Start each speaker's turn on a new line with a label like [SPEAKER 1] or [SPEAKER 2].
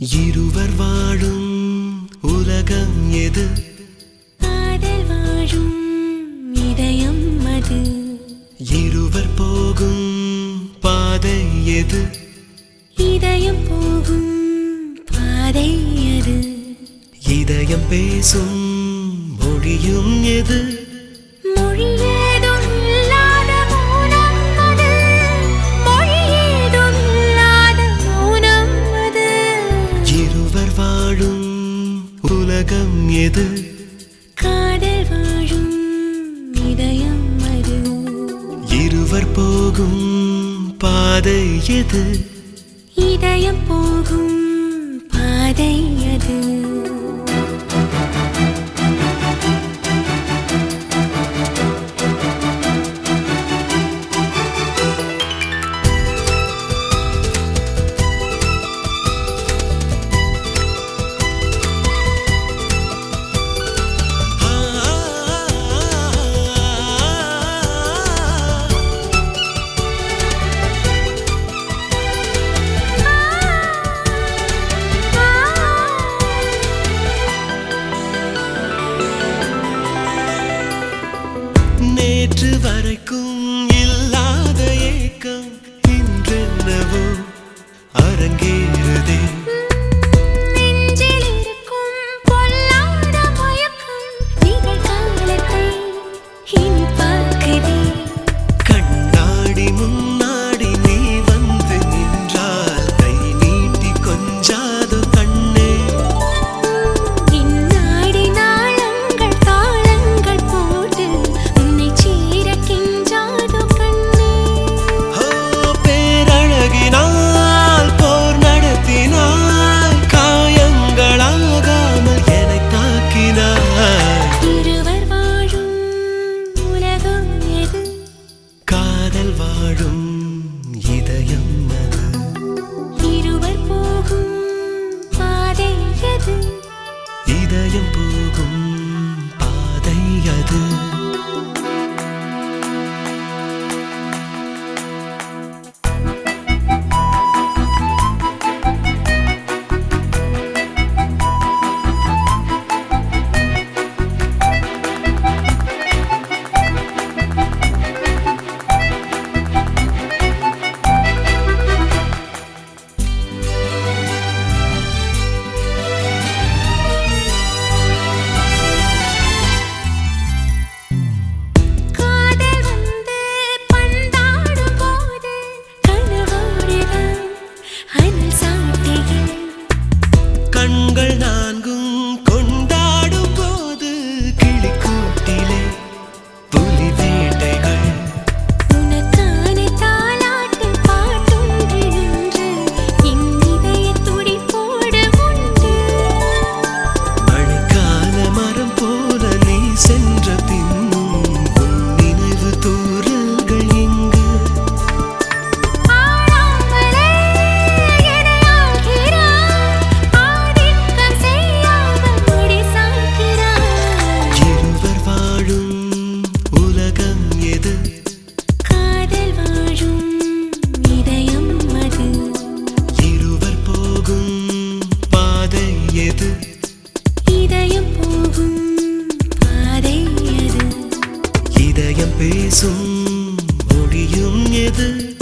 [SPEAKER 1] இருவர் வாழும் உலகம் எது?
[SPEAKER 2] காதல் வாழும் இதயம் அது.
[SPEAKER 1] இருவர் போகும் பாதை எது?
[SPEAKER 2] இதயம் போகும் பாதை அது.
[SPEAKER 1] இதயம் பேசும் மொழியும் எது?
[SPEAKER 2] மொழி ஏதும் இல்லாத மௌனம் அது. மொழி ஏதும் இல்லாத மௌனம் அது.
[SPEAKER 1] இருவர் வாழும் உலகம் எது?
[SPEAKER 2] காதல் வாழும் இதயம் அது.
[SPEAKER 1] இருவர் போகும் பாதை எது?
[SPEAKER 2] இதயம் போகும் பாதை அது.
[SPEAKER 1] நேற்று வரைக்கும் இல்லாத ஏக்கம் இன்றென்னவோ அரங்கேறுதே.
[SPEAKER 2] நெஞ்சில் இருக்கும் பொல்லாத மயக்கம் நிகழ்காலத்தை இனி பார்க்குதே.
[SPEAKER 1] கண்ணாடி முன்னாடி நீ வந்து நின்றால் கை நீட்டி கொஞ்சாதோ கண்ணே.
[SPEAKER 2] இந்நாடி நாளங்கள் தாளங்கள் போட்டு உன்னை சீர கெஞ்சாதோ கண்ணே.
[SPEAKER 1] பேரழகினால் போர் நடத்தினாய், காயங்களாகாமல் என்னை தாக்கினாய்.
[SPEAKER 2] இருவர் வாழும் உலகம் எது?
[SPEAKER 1] காதல் வாழும் இதயம் அது.
[SPEAKER 2] இருவர் போகும் பாதை எது?
[SPEAKER 1] இதயம் போகும் பாதை அது.
[SPEAKER 2] காதல் வந்து பந்தாடும் போது கனவோடுதான் அனல் சாட்டைகள்.
[SPEAKER 1] கண்கள் நான்கும் கொண்டாடும் போது கிளிக்கூட்டிலே புலி வேட்டைகள்.
[SPEAKER 2] உனக்கான தாலாட்டு பாட்டொன்று என்று என் இதய துடிப்போடு உண்டு.
[SPEAKER 1] மழைக்கால மரம் போல நீ சென்ற பின்னும் உன் நினைவு தூறல்கள் எங்கு?
[SPEAKER 2] ஆடாமலே என்னை ஆள்கிறாய். ஆதிக்கம் செய்யாமல் முடி சாய்க்கிறாய்.
[SPEAKER 1] இருவர் வாழும் உலகம் எது?
[SPEAKER 2] காதல் வாழும் இதயம் அது.
[SPEAKER 1] இருவர் போகும் பாதை எது?
[SPEAKER 2] இதயம் போகும் பாதை அது.
[SPEAKER 1] இதயம் பேசும் மொழியும் எது?